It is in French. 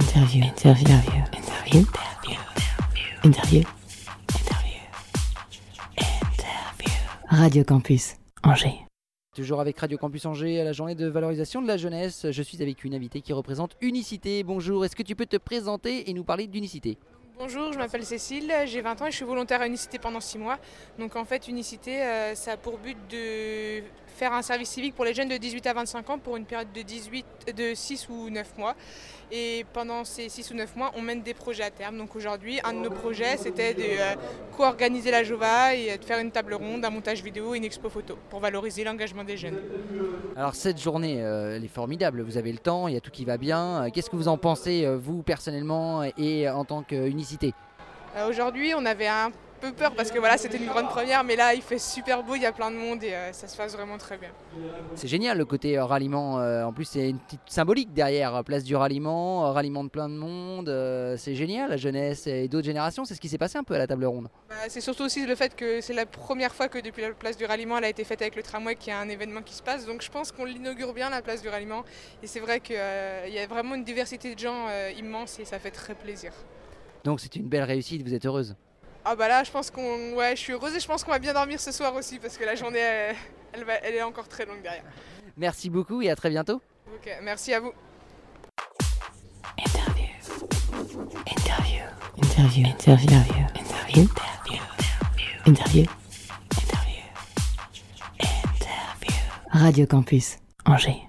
Interview. Radio Campus Angers. Toujours avec Radio Campus Angers à la journée de valorisation de la jeunesse. Je suis avec une invitée qui représente Unicité. Bonjour, est-ce que tu peux te présenter et nous parler d'Unicité ? Bonjour, je m'appelle Cécile, j'ai 20 ans et je suis volontaire à Unicité pendant 6 mois. Donc en fait, Unicité, ça a pour but de faire un service civique pour les jeunes de 18 à 25 ans pour une période de 6 ou 9 mois. Et pendant ces 6 ou 9 mois, on mène des projets à terme. Donc aujourd'hui, un de nos projets, c'était de co-organiser la Jova et de faire une table ronde, un montage vidéo et une expo photo pour valoriser l'engagement des jeunes. Alors cette journée, elle est formidable. Vous avez le temps, il y a tout qui va bien. Qu'est-ce que vous en pensez, vous personnellement et en tant qu'Unicité ? Aujourd'hui, on avait un peu peur parce que voilà, c'était une grande première, mais là, il fait super beau, il y a plein de monde et ça se passe vraiment très bien. C'est génial le côté ralliement. En plus, c'est une petite symbolique derrière. Place du ralliement, ralliement de plein de monde. C'est génial, la jeunesse et d'autres générations. C'est ce qui s'est passé un peu à la table ronde. C'est surtout aussi le fait que c'est la première fois que depuis la place du ralliement, elle a été faite avec le tramway, qui est un événement qui se passe. Donc je pense qu'on l'inaugure bien, la place du ralliement. Et c'est vrai qu'il y a vraiment une diversité de gens immense et ça fait très plaisir. Donc c'est une belle réussite, vous êtes heureuse ? Ah bah là, je pense je suis heureuse et je pense qu'on va bien dormir ce soir aussi parce que la journée, elle est encore très longue derrière. Merci beaucoup et à très bientôt. Ok, merci à vous. Interview. Radio Campus Angers.